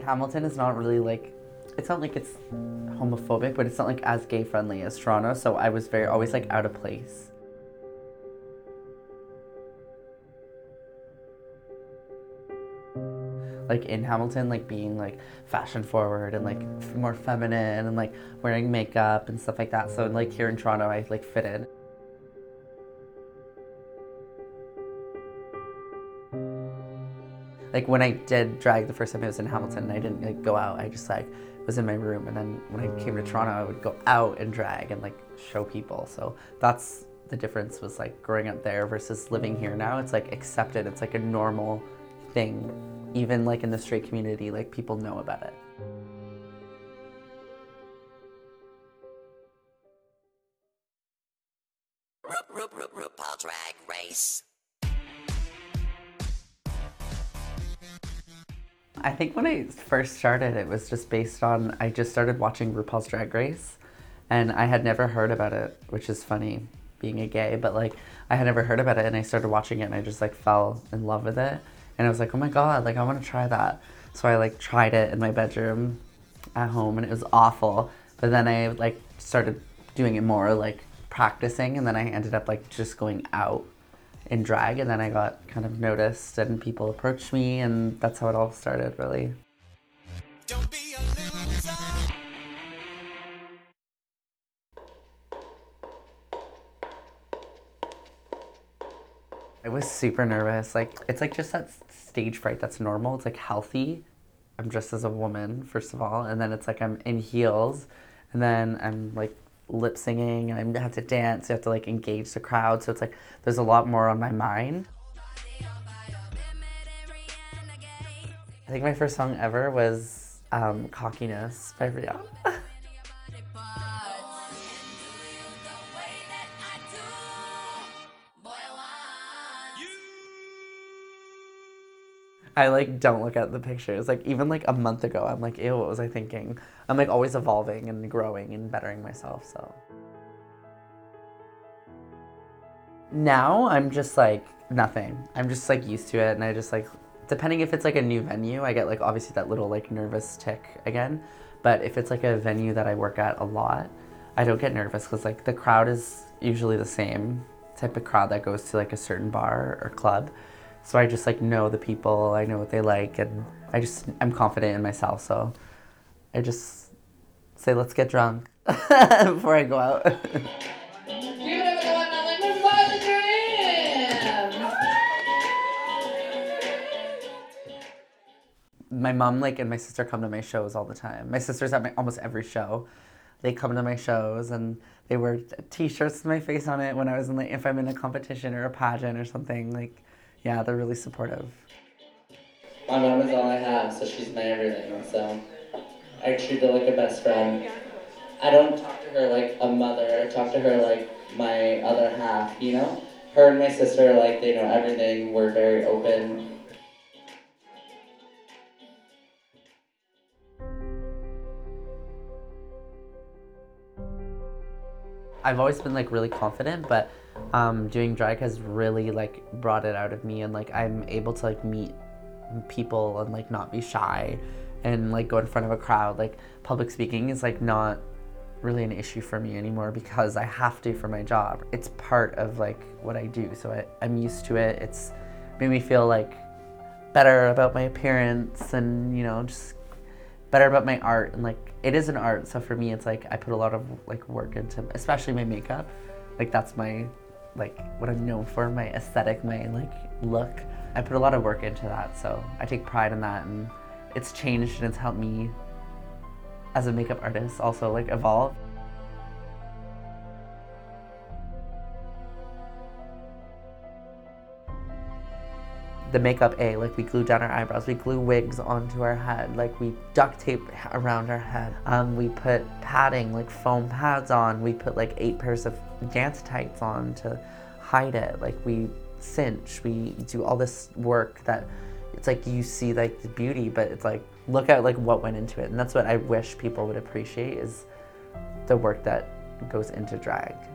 Hamilton is not really like, it's not like it's homophobic, but it's not like as gay friendly as Toronto, so I was always like out of place. Like in Hamilton, like being like fashion forward and like more feminine and like wearing makeup and stuff like that. So like here in Toronto, I like fit in. Like when I did drag the first time I was in Hamilton, I didn't like go out. I just like was in my room, and then when I came to Toronto, I would go out and drag and like show people. So that's the difference, was like growing up there versus living here now. It's like accepted. It's like a normal thing. Even like in the straight community, like people know about it. RuPaul Drag Race. I think when I first started, it was just based on, I just started watching RuPaul's Drag Race, and I had never heard about it, which is funny, being a gay, but like I had never heard about it, and I started watching it and I just like fell in love with it. And I was like, oh my God, like I want to try that. So I like tried it in my bedroom at home, and it was awful. But then I like started doing it more, like practicing, and then I ended up like just going out in drag, and then I got kind of noticed and people approached me, and that's how it all started, really. Don't be a loser. I was super nervous. Like, it's like just that stage fright that's normal. It's like healthy. I'm dressed as a woman, first of all, and then it's like I'm in heels, and then I'm like lip singing, and I have to dance. You have to like engage the crowd. So it's like there's a lot more on my mind. I think my first song ever was Cockiness by Rihanna. I like don't look at the pictures. Like even like a month ago, I'm like, ew, what was I thinking? I'm like always evolving and growing and bettering myself, so. Now I'm just like nothing. I'm just like used to it, and I just like, depending if it's like a new venue, I get like obviously that little like nervous tick again. But if it's like a venue that I work at a lot, I don't get nervous because like the crowd is usually the same type of crowd that goes to like a certain bar or club. So I just like know the people, I know what they like, and I'm confident in myself. So I just say, let's get drunk before I go out. My mom like and my sister come to my shows all the time. My sister's at almost every show. They come to my shows and they wear t-shirts with my face on it when I was in like, if I'm in a competition or a pageant or something, like, yeah, they're really supportive. My mom is all I have, so she's my everything, so I treat her like a best friend. I don't talk to her like a mother, I talk to her like my other half, you know? Her and my sister, like, they know everything, we're very open. I've always been like really confident, but doing drag has really like brought it out of me, and like I'm able to like meet people and like not be shy and like go in front of a crowd. Like public speaking is like not really an issue for me anymore because I have to for my job. It's part of like what I do, so I'm used to it. It's made me feel like better about my appearance and, you know, just better about my art. And like it is an art, so for me it's like I put a lot of like work into, especially my makeup. Like that's my, like what I'm known for, my aesthetic, my like look. I put a lot of work into that, so I take pride in that, and it's changed and it's helped me as a makeup artist also like evolve. The makeup, like we glue down our eyebrows, we glue wigs onto our head, like we duct tape around our head. We put padding, like foam pads on. We put like 8 pairs of dance tights on to hide it. Like we cinch, we do all this work that it's like you see like the beauty, but it's like, look at like what went into it. And that's what I wish people would appreciate, is the work that goes into drag.